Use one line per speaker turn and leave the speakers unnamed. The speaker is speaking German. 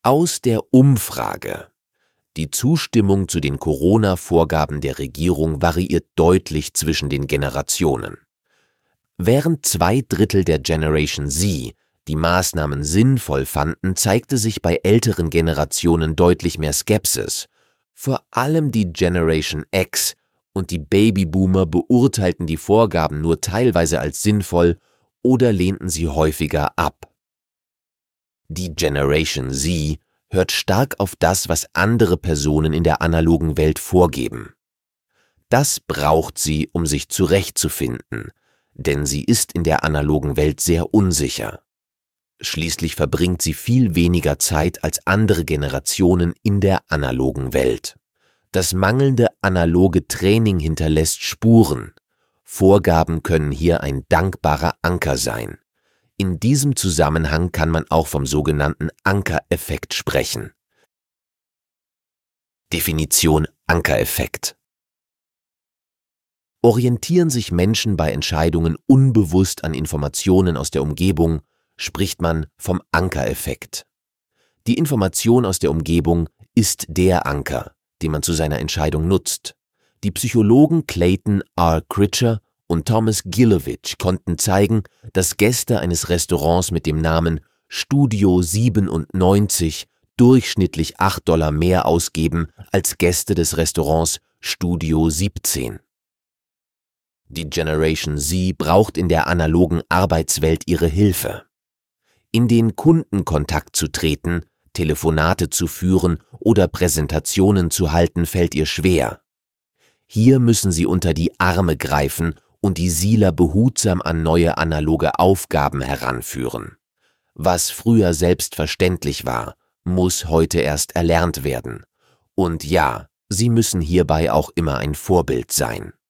Aus der Umfrage: Die Zustimmung zu den Corona-Vorgaben der Regierung variiert deutlich zwischen den Generationen. Während 2/3 der Generation Z die Maßnahmen sinnvoll fanden, zeigte sich bei älteren Generationen deutlich mehr Skepsis. Vor allem die Generation X und die Babyboomer beurteilten die Vorgaben nur teilweise als sinnvoll oder lehnten sie häufiger ab. Die Generation Z hört stark auf das, was andere Personen in der analogen Welt vorgeben. Das braucht sie, um sich zurechtzufinden, denn sie ist in der analogen Welt sehr unsicher. Schließlich verbringt sie viel weniger Zeit als andere Generationen in der analogen Welt. Das mangelnde analoge Training hinterlässt Spuren. Vorgaben können hier ein dankbarer Anker sein. In diesem Zusammenhang kann man auch vom sogenannten Ankereffekt sprechen. Definition Ankereffekt: Orientieren sich Menschen bei Entscheidungen unbewusst an Informationen aus der Umgebung, spricht man vom Ankereffekt. Die Information aus der Umgebung ist der Anker, den man zu seiner Entscheidung nutzt. Die Psychologen Clayton R. Critcher und Thomas Gilovich konnten zeigen, dass Gäste eines Restaurants mit dem Namen Studio 97 durchschnittlich $8 mehr ausgeben als Gäste des Restaurants Studio 17. Die Generation Z braucht in der analogen Arbeitswelt ihre Hilfe. In den Kundenkontakt zu treten, Telefonate zu führen oder Präsentationen zu halten, fällt ihr schwer. Hier müssen sie unter die Arme greifen und die Siler behutsam an neue analoge Aufgaben heranführen. Was früher selbstverständlich war, muss heute erst erlernt werden. Und ja, sie müssen hierbei auch immer ein Vorbild sein.